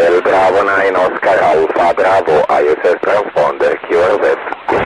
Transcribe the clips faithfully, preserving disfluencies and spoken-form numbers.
Hotel Bravo nine Oscar Alpha Bravo I S S transponder Q R Z.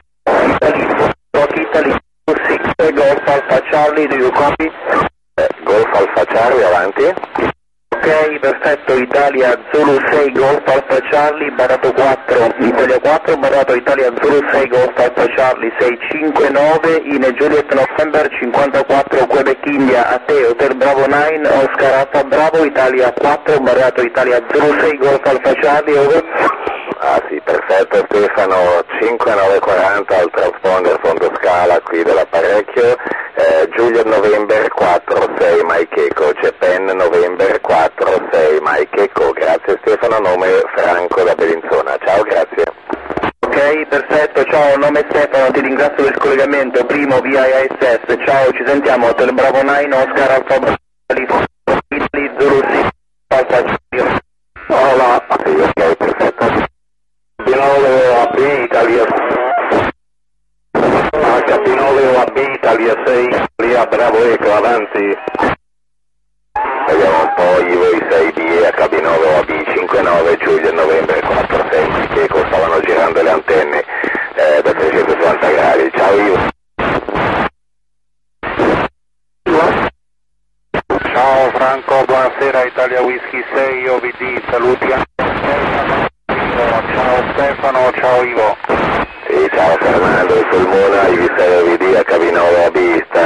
Italy six Golf Alpha Charlie, do you copy? Eh, Golf Alpha Charlie, avanti. Ok, perfetto, Italia Zulu sei Golf Alpha Charlie, barato quattro, Italia quattro, barato Italia Zulu sei Golf Alpha Charlie sei cinque nove in Juliet November cinquantaquattro Quebec India, a te Hotel Bravo nine Oscar Alpha Bravo, Italia quattro, barato Italia Zulu sei Golf Alpha Charlie, over. Ah sì, perfetto Stefano, cinque nove quaranta al transponder fondo scala qui dell'apparecchio, eh, Juliet November quattro sei Mike Echo, Japan November quattro sei Mike Echo, grazie Stefano, nome Franco da Bellinzona, ciao, grazie. Ok, perfetto, ciao, nome Stefano, ti ringrazio del collegamento, primo via I S S, ciao, ci sentiamo, Hotel Bravo nine Oscar Alpha Bravo, Italy Zulu sei Alpha Charlie. Hola, sì, ok, perfetto. H P nove A B Italia H P nove A B Italia sei Italia Bravo Eco, avanti. Vediamo un po', Ivo sei D H B nove A B cinquantanove Giulia Novembre quattro sei che stavano girando le antenne eh, da trecentosessanta gradi. Ciao Ivo. Ciao Franco, buonasera, Italia Whisky sei O V D, saluti a ciao Stefano, ciao Ivo. Sì, ciao Fernando, Sulmona, I V sei O V D H B nove A B